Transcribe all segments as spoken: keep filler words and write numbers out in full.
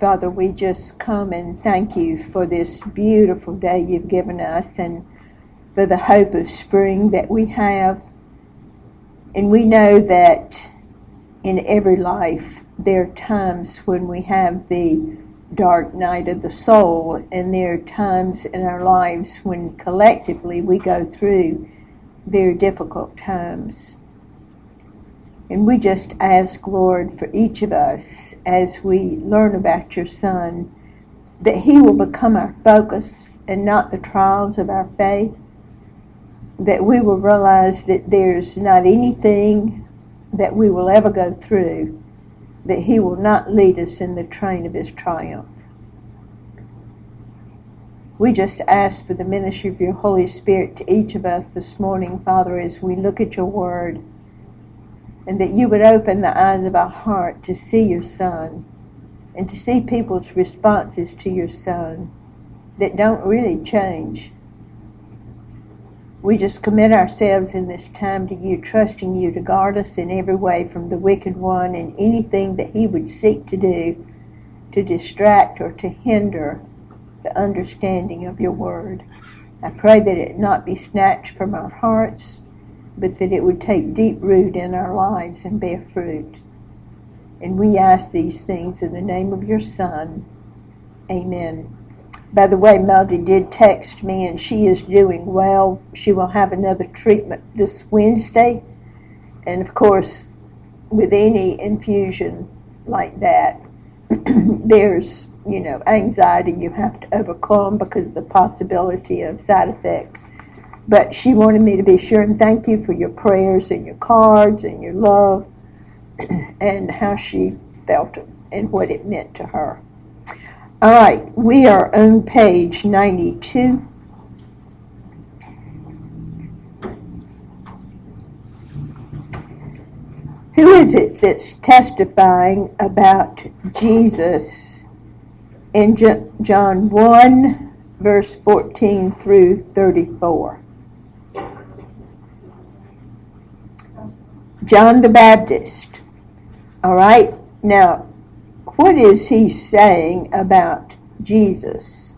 Father, we just come and thank you for this beautiful day you've given us and for the hope of spring that we have. And we know that in every life there are times when we have the dark night of the soul, and there are times in our lives when collectively we go through very difficult times. And we just ask, Lord, for each of us as we learn about your Son, that he will become our focus and not the trials of our faith, that we will realize that there's not anything that we will ever go through that he will not lead us in the train of his triumph. We just ask for the ministry of your Holy Spirit to each of us this morning, Father, as we look at your word, and that you would open the eyes of our heart to see your Son and to see people's responses to your Son that don't really change. We just commit ourselves in this time to you, trusting you to guard us in every way from the wicked one and anything that he would seek to do to distract or to hinder the understanding of your word. I pray that it not be snatched from our hearts, but that it would take deep root in our lives and bear fruit. And we ask these things in the name of your Son. Amen. By the way, Melody did text me, and she is doing well. She will have another treatment this Wednesday. And of course, with any infusion like that, there's, you know, anxiety you have to overcome because of the possibility of side effects. But she wanted me to be sure and thank you for your prayers and your cards and your love and how she felt it and what it meant to her. All right, we are on page ninety-two. Who is it that's testifying about Jesus in John one, verse fourteen through thirty-four? John the Baptist. All right, now, what is he saying about Jesus?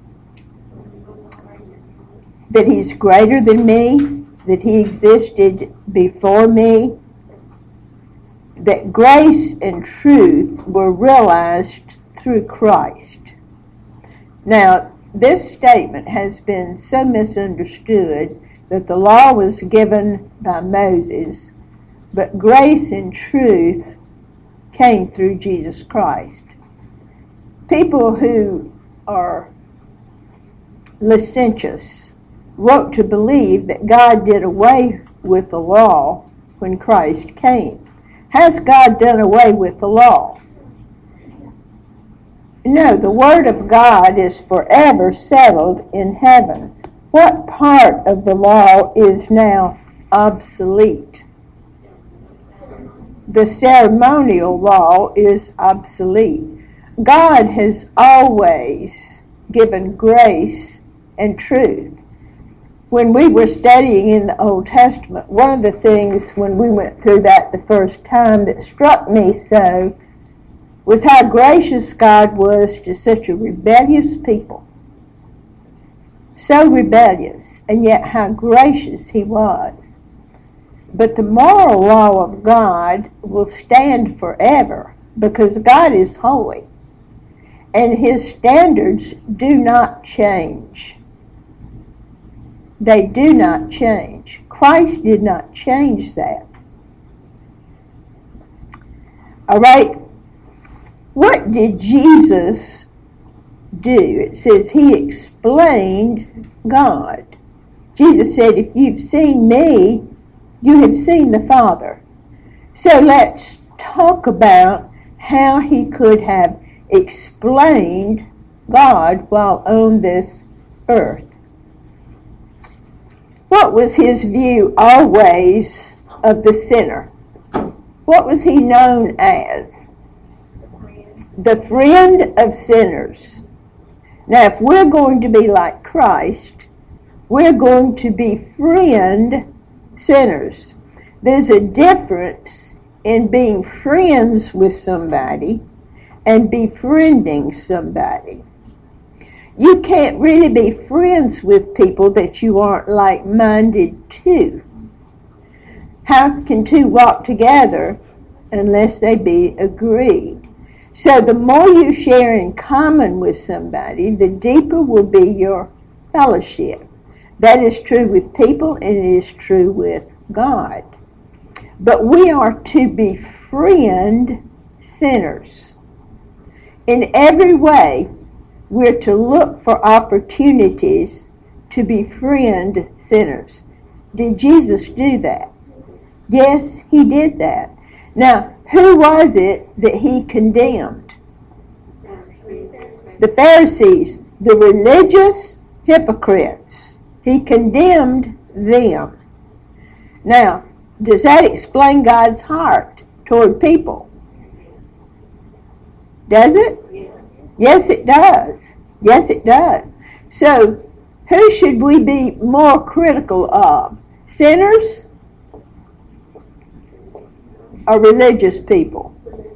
That he's greater than me, that he existed before me, that grace and truth were realized through Christ. Now, this statement has been so misunderstood that the law was given by Moses, but grace and truth came through Jesus Christ. People who are licentious want to believe that God did away with the law when Christ came. Has God done away with the law? No, the Word of God is forever settled in heaven. What part of the law is now obsolete? The ceremonial law is obsolete. God has always given grace and truth. When we were studying in the Old Testament, one of the things when we went through that the first time that struck me so was how gracious God was to such a rebellious people. So rebellious, and yet how gracious he was. But the moral law of God will stand forever because God is holy. And his standards do not change. They do not change. Christ did not change that. All right. What did Jesus do? It says he explained God. Jesus said, if you've seen me, you have seen the Father. So let's talk about how he could have explained God while on this earth. What was his view always of the sinner? What was he known as? The friend of sinners. Now, if we're going to be like Christ, we're going to befriend sinners. There's a difference in being friends with somebody and befriending somebody. You can't really be friends with people that you aren't like-minded to. How can two walk together unless they be agreed? So the more you share in common with somebody, the deeper will be your fellowship. That is true with people, and it is true with God. But we are to befriend sinners. In every way, we're to look for opportunities to befriend sinners. Did Jesus do that? Yes, he did that. Now, who was it that he condemned? The Pharisees, the religious hypocrites. He condemned them. Now, does that explain God's heart toward people? Does it? Yes, it does. Yes, it does. So, who should we be more critical of? Sinners or religious people?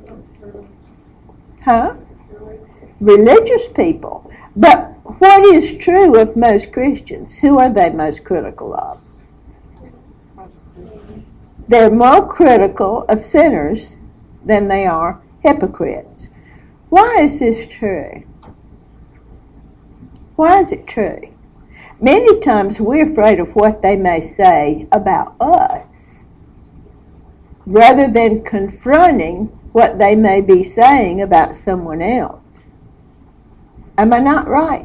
Huh? Religious people. But what is true of most Christians? Who are they most critical of? They're more critical of sinners than they are hypocrites. Why is this true? Why is it true? Many times we're afraid of what they may say about us rather than confronting what they may be saying about someone else. Am I not right?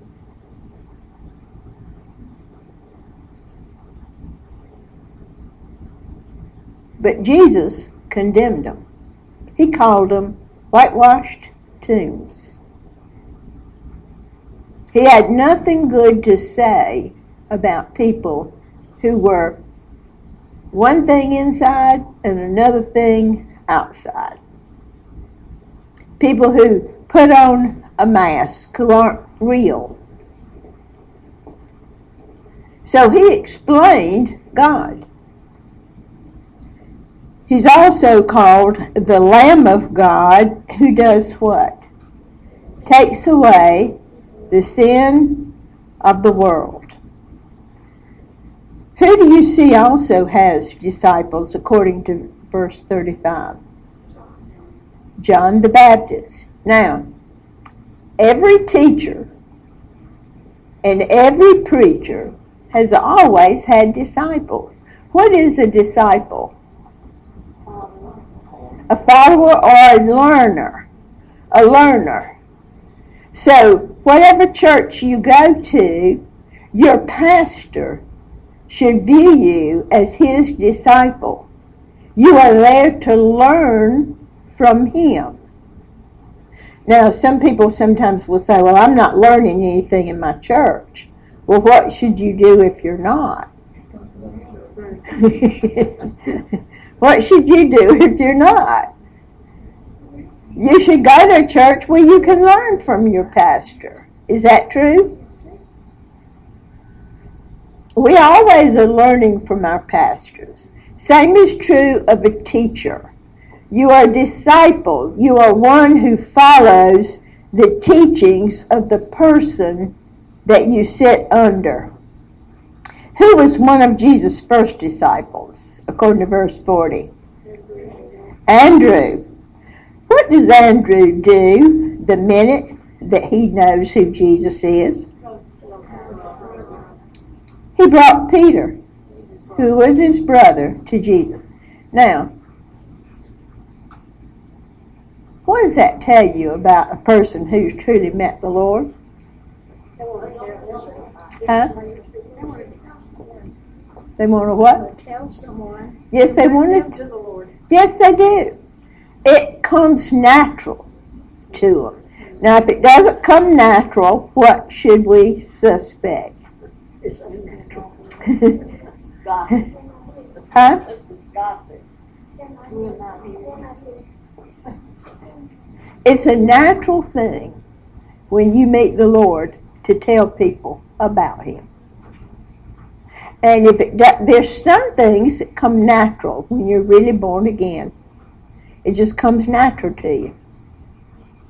But Jesus condemned them. He called them whitewashed tombs. He had nothing good to say about people who were one thing inside and another thing outside. People who put on a mask, who aren't real. So he explained God. He's also called the Lamb of God, who does what? Takes away the sin of the world. Who do you see also has disciples according to verse thirty-five? John the Baptist. Now, every teacher and every preacher has always had disciples. What is a disciple? A follower or a learner. A learner. So, whatever church you go to, your pastor should view you as his disciple. You are there to learn from him. Now, some people sometimes will say, well, I'm not learning anything in my church. Well, what should you do if you're not? What should you do if you're not? You should go to a church where you can learn from your pastor. Is that true? We always are learning from our pastors. Same is true of a teacher. You are a disciple. You are one who follows the teachings of the person that you sit under. Who was one of Jesus' first disciples, according to verse forty? Andrew. What does Andrew do the minute that he knows who Jesus is? He brought Peter, who was his brother, to Jesus. Now, what does that tell you about a person who's truly met the Lord? Huh? They want to what? Tell someone. Yes, they want to the Lord. Yes, they do. It comes natural to them. Now, if it doesn't come natural, what should we suspect? It's unnatural. Gossip. Huh? It's gossip. It's a natural thing when you meet the Lord to tell people about Him. And if it do, there's some things that come natural when you're really born again. It just comes natural to you.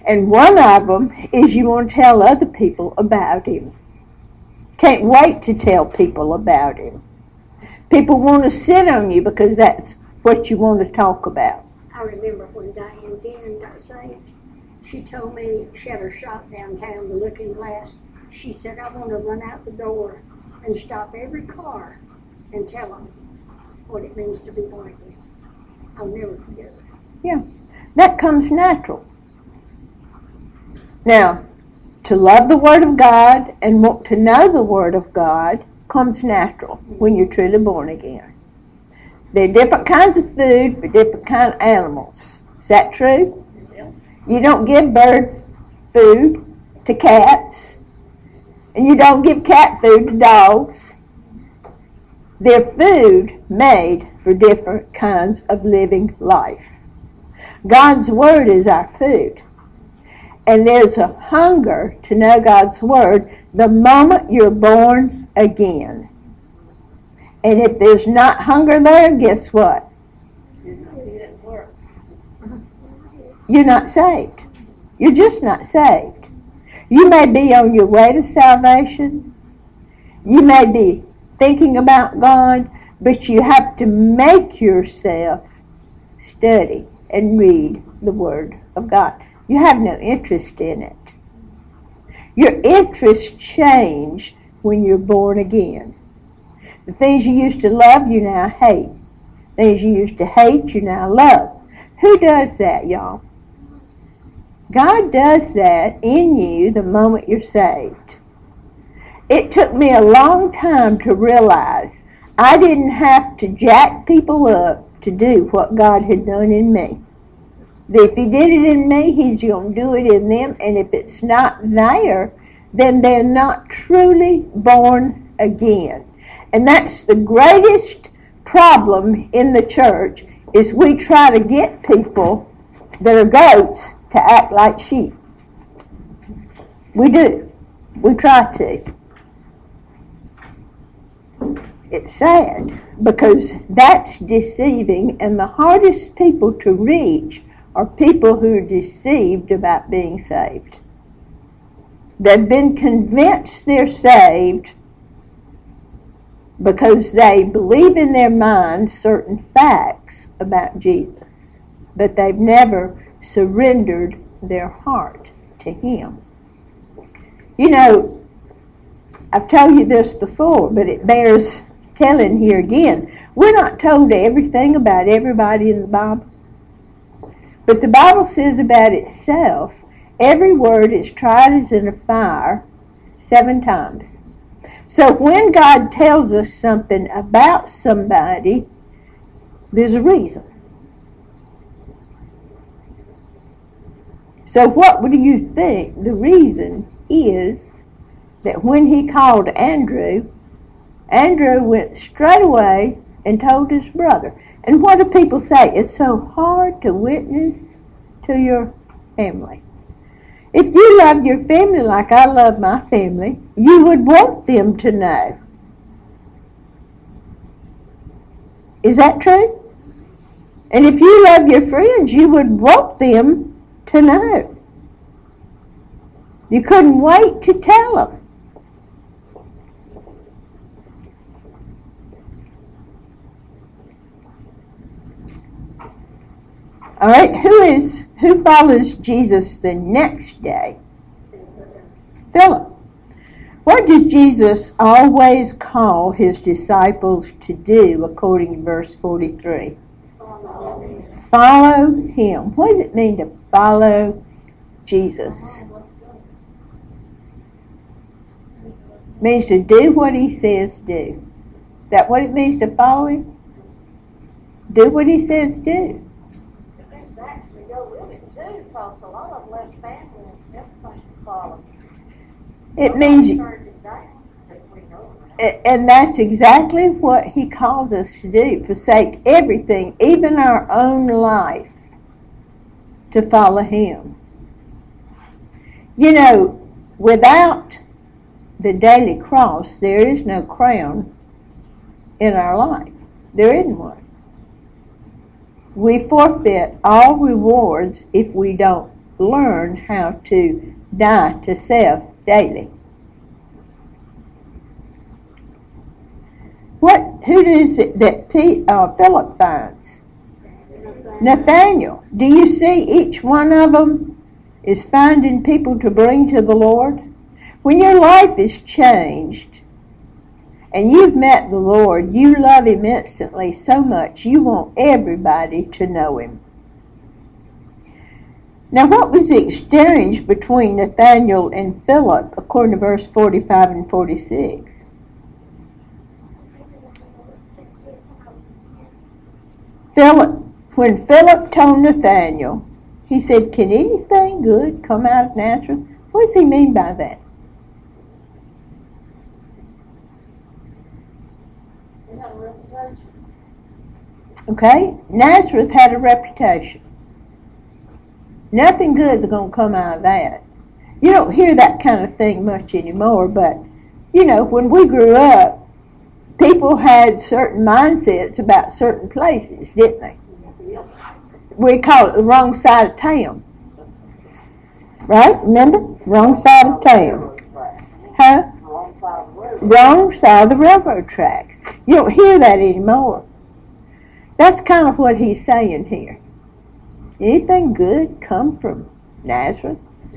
And one of them is you want to tell other people about him. Can't wait to tell people about him. People want to sit on you because that's what you want to talk about. I remember when Diane Gannon got saved, she told me she had her shop downtown, the Looking Glass. She said, I want to run out the door and stop every car and tell them what it means to be born again. I'll never forget it. Yeah, that comes natural. Now, to love the Word of God and want to know the Word of God comes natural when you're truly born again. There are different kinds of food for different kind of animals. Is that true? You don't give bird food to cats, and you don't give cat food to dogs. They're food made for different kinds of living life. God's Word is our food. And there's a hunger to know God's Word the moment you're born again. And if there's not hunger there, guess what? You're not saved. You're just not saved. You may be on your way to salvation. You may be thinking about God, but you have to make yourself study and read the Word of God. You have no interest in it. Your interests change when you're born again. The things you used to love, you now hate. Things you used to hate, you now love. Who does that, y'all? God does that in you the moment you're saved. It took me a long time to realize I didn't have to jack people up to do what God had done in me. If he did it in me, he's going to do it in them. And if it's not there, then they're not truly born again. And that's the greatest problem in the church, is we try to get people that are goats to act like sheep. We do. We try to. It's sad because that's deceiving, and the hardest people to reach are people who are deceived about being saved. They've been convinced they're saved because they believe in their minds certain facts about Jesus, but they've never surrendered their heart to him. You know, I've told you this before, but it bears telling here again. We're not told everything about everybody in the Bible. But the Bible says about itself, every word is tried as in a fire seven times. So when God tells us something about somebody, there's a reason. So what do you think the reason is that when he called Andrew, Andrew went straight away and told his brother? And what do people say? It's so hard to witness to your family. If you loved your family like I love my family, you would want them to know. Is that true? And if you love your friends, you would want them to know. You couldn't wait to tell them. All right, who is who follows Jesus the next day? Philip. What does Jesus always call his disciples to do according to verse forty-three? Follow, follow him. What does it mean to follow Jesus? It means to do what he says do. Is that what it means to follow him? Do what he says do. Because a lot of them left family and everything to follow. It means, and that's exactly what he called us to do, forsake everything, even our own life, to follow him. You know, without the daily cross, there is no crown in our life. There isn't one. We forfeit all rewards if we don't learn how to die to self daily. What? Who is it that P, uh, Philip finds? Nathaniel. Do you see each one of them is finding people to bring to the Lord? When your life is changed and you've met the Lord, you love Him instantly so much you want everybody to know Him. Now, what was the exchange between Nathaniel and Philip according to verse forty-five and forty-six? Philip, when Philip told Nathaniel, he said, "Can anything good come out of Nazareth?" What does he mean by that? They had a reputation. Okay, Nazareth had a reputation. Nothing good's going to come out of that. You don't hear that kind of thing much anymore, but, you know, when we grew up, people had certain mindsets about certain places, didn't they? We call it the wrong side of town. Right? Remember? Wrong side of town. Huh? Wrong side of the railroad tracks. You don't hear that anymore. That's kind of what he's saying here. Anything good come from Nazareth?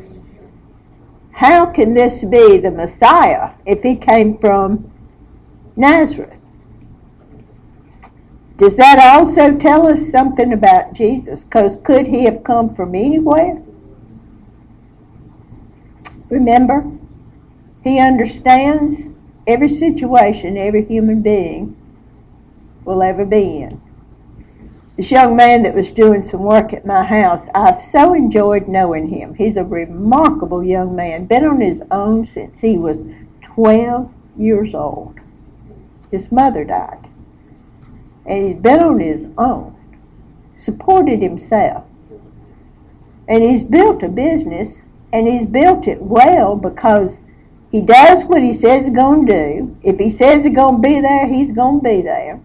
How can this be the Messiah if he came from Nazareth? Does that also tell us something about Jesus? Because could he have come from anywhere? Remember, he understands every situation every human being will ever be in. This young man that was doing some work at my house, I've so enjoyed knowing him. He's a remarkable young man, been on his own since he was twelve years old. His mother died. And he's been on his own, supported himself. And he's built a business, and he's built it well because he does what he says he's going to do. If he says he's going to be there, he's going to be there.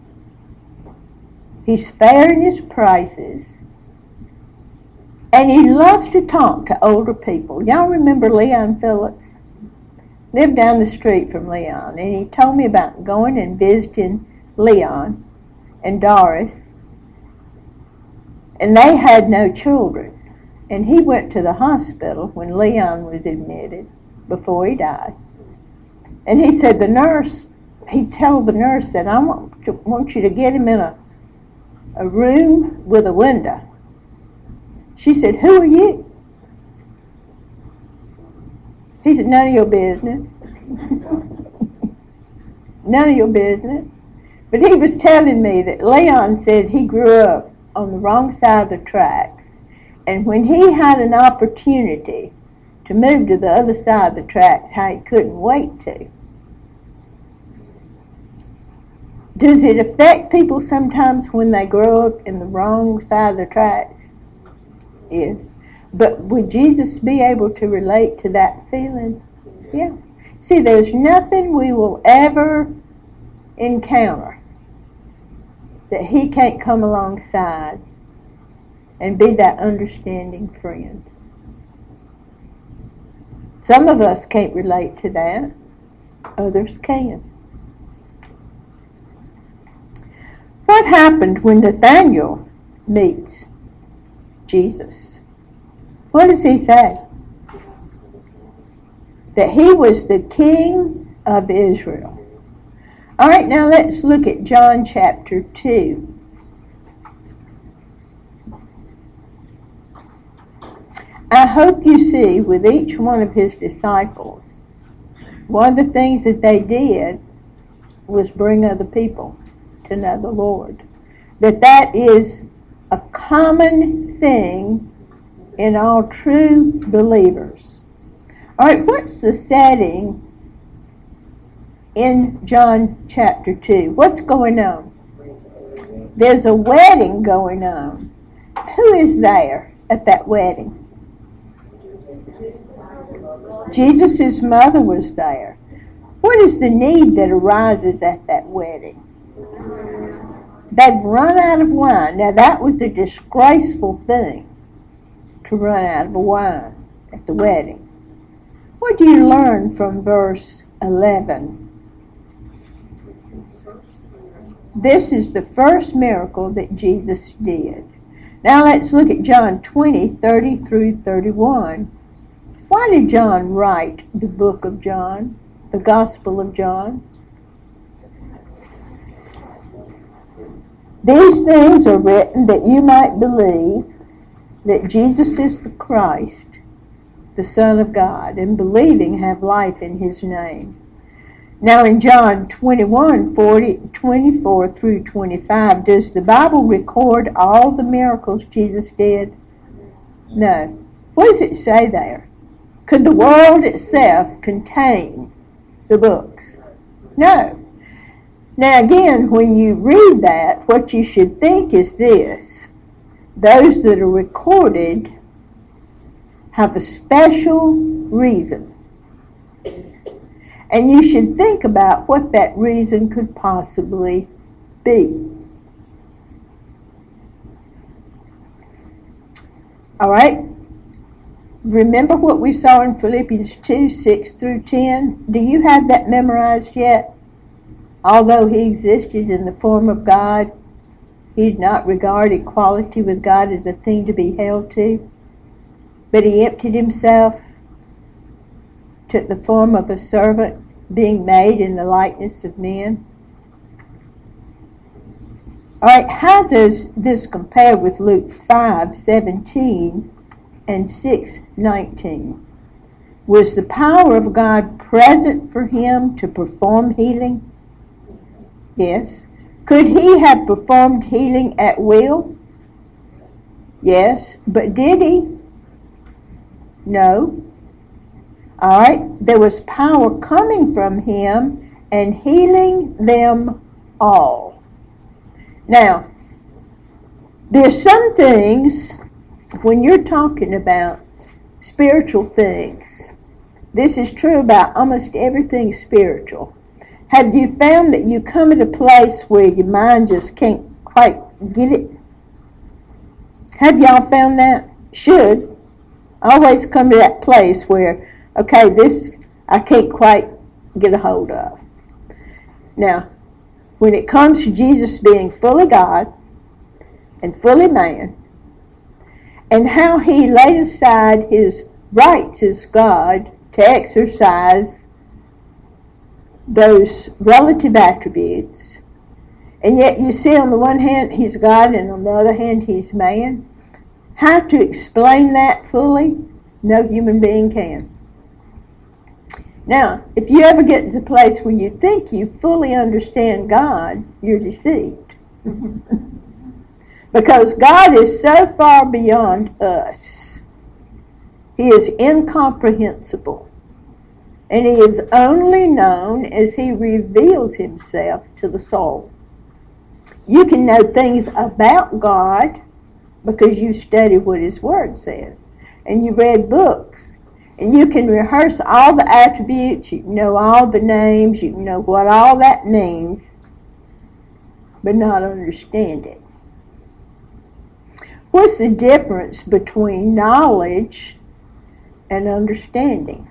He's fair in his prices. And he loves to talk to older people. Y'all remember Leon Phillips? Lived down the street from Leon. And he told me about going and visiting Leon and Doris. And they had no children. And he went to the hospital when Leon was admitted before he died. And he said the nurse, he'd tell the nurse that I want, to, want you to get him in a, a room with a window. She said, "Who are you?" He said, "None of your business." None of your business. But he was telling me that Leon said he grew up on the wrong side of the tracks. And when he had an opportunity to move to the other side of the tracks, how he couldn't wait to. Does it affect people sometimes when they grow up in the wrong side of the tracks? Yes. But would Jesus be able to relate to that feeling? Yeah. See, there's nothing we will ever encounter that he can't come alongside and be that understanding friend. Some of us can't relate to that. Others can. What happened when Nathaniel meets Jesus? What does he say? That he was the King of Israel. All right, now let's look at John chapter two. I hope you see with each one of his disciples, one of the things that they did was bring other people to know the Lord. That that is a common thing in all true believers. All right, what's the setting in John chapter two? What's going on? There's a wedding going on. Who is there at that wedding? Jesus' mother was there. What is the need that arises at that wedding? They've run out of wine. Now that was a disgraceful thing. to run out of wine at the wedding. What do you learn from verse eleven? This is the first miracle that Jesus did. Now let's look at John twenty, thirty through thirty-one. Why did John write the book of John, the Gospel of John? These things are written that you might believe that Jesus is the Christ, the Son of God, and believing have life in his name. Now in John twenty-one, forty, twenty-four through twenty-five, does the Bible record all the miracles Jesus did? No. What does it say there? Could the world itself contain the books? No. Now again, when you read that, what you should think is this. Those that are recorded have a special reason. And you should think about what that reason could possibly be. All right? Remember what we saw in Philippians two, six through ten? Do you have that memorized yet? Although he existed in the form of God, he did not regard equality with God as a thing to be held to, but he emptied himself, took the form of a servant, being made in the likeness of men. All right, how does this compare with Luke five, seventeen and six, nineteen? Was the power of God present for him to perform healing? Yes. Could he have performed healing at will? Yes. But did he? No. All right. There was power coming from him and healing them all. Now, there's some things, when you're talking about spiritual things, this is true about almost everything spiritual. Have you found that you come at a place where your mind just can't quite get it? Have y'all found that? Should. Always come to that place where, okay, this I can't quite get a hold of. Now, when it comes to Jesus being fully God and fully man, and how he laid aside his rights as God to exercise those relative attributes, and yet you see on the one hand he's God and on the other hand he's man. How to explain that fully, no human being can. Now, if you ever get to the place where you think you fully understand God, you're deceived. Because God is so far beyond us. He is incomprehensible. And he is only known as he reveals himself to the soul. You can know things about God because you study what his word says. And you read books. And you can rehearse all the attributes. You can know all the names. You can know what all that means. But not understand it. What's the difference between knowledge and understanding?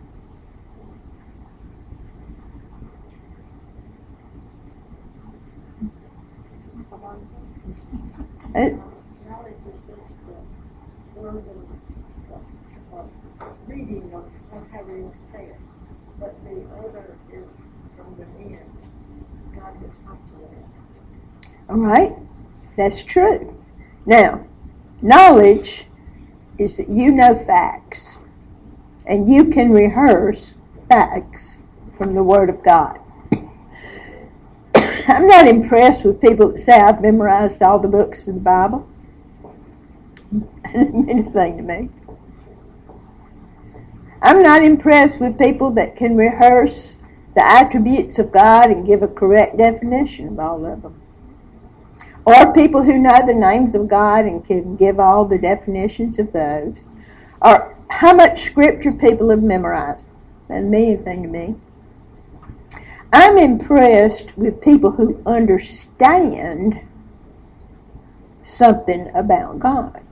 It, Knowledge is just the word of reading of, of how we want to say it. But the other is from the end. God has talked to us. all right, that's true. Now, knowledge is that you know facts, and you can rehearse facts from the Word of God. I'm not impressed with people that say I've memorized all the books of the Bible. It doesn't mean anything to me. I'm not impressed with people that can rehearse the attributes of God and give a correct definition of all of them. Or people who know the names of God and can give all the definitions of those. Or how much scripture people have memorized. Doesn't mean anything to me. I'm impressed with people who understand something about God.